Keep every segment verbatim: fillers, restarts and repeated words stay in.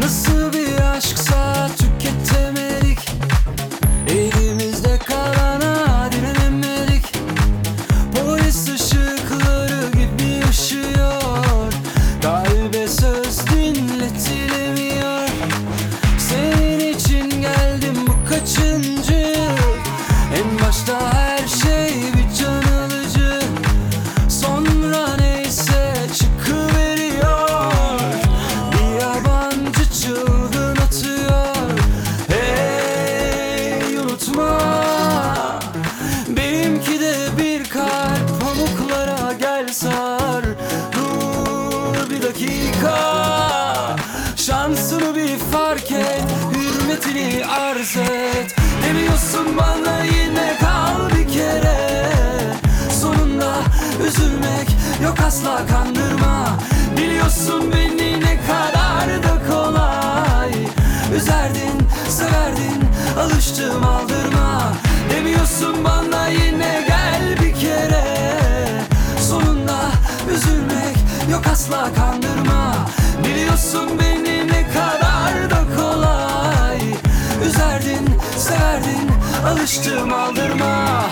Nasıl bir aşksa tüketemedik, elimizde kalana direnemedik. Polis ışıkları gibi ışıyor, kalbe söz dinletilemiyor. Senin için geldim, bu kaçıncı? En başta her şey bir can alıcı, sonra neyse çıkıveriyor. Bir yabancı çılgın atıyor. Hey, unutma, benimki de bir kalp, pamuklara gel sar. Dur bir dakika, şansını bir fark et, hürmetini arz et. Demiyorsun bana yine kal bir kere. Sonunda üzülmek yok, asla kandırma. Biliyorsun beni ne kadar da kolay üzerdin, severdin, alıştım aldırma. Demiyorsun bana yine gel bir kere. Sonunda üzülmek yok, asla kandırma. Biliyorsun beni ne kadar da kolay üzerdin, severdin, alıştım aldırma.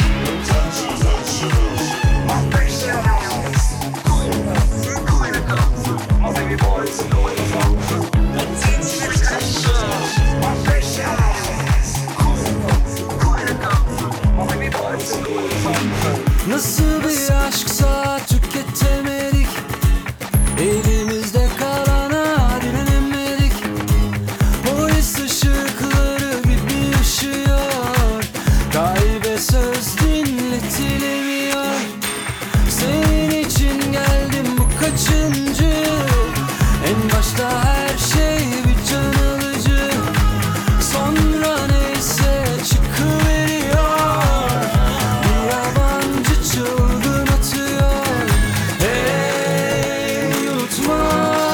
Nasıl bir aşksa tüketemedik, elimizde kalana direnemedik. Polis ışıkları gibi ışıyor, kalbe söz dinletilemiyor. Senin için geldim, bu kaçıncı? En başta her şey bir can alıcı, sonra neyse çıkıveriyor. Bir yabancı çılgın atıyor. Hey, unutma,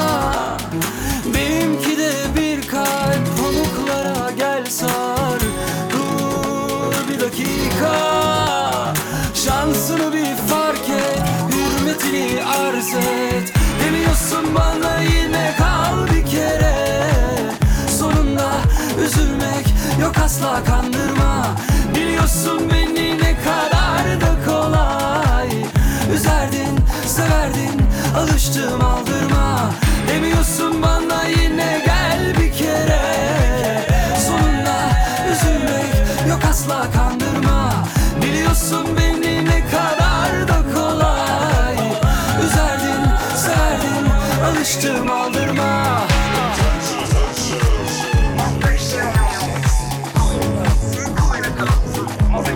benimki de bir kalp, pamuklara gel sar. Dur bir dakika, şansını bir fark et, hürmetini arz et. Demiyorsun bana yine kal bir kere. Sonunda üzülmek yok, asla kandırma. Biliyorsun beni ne kadar da kolay üzerdin, severdin, alıştım aldırma. Demiyorsun bana yine gel bir kere. Sonunda üzülmek yok, asla kandırma. Biliyorsun beni ne kadar da kolay üzerdin, severdin, alıştım aldırma.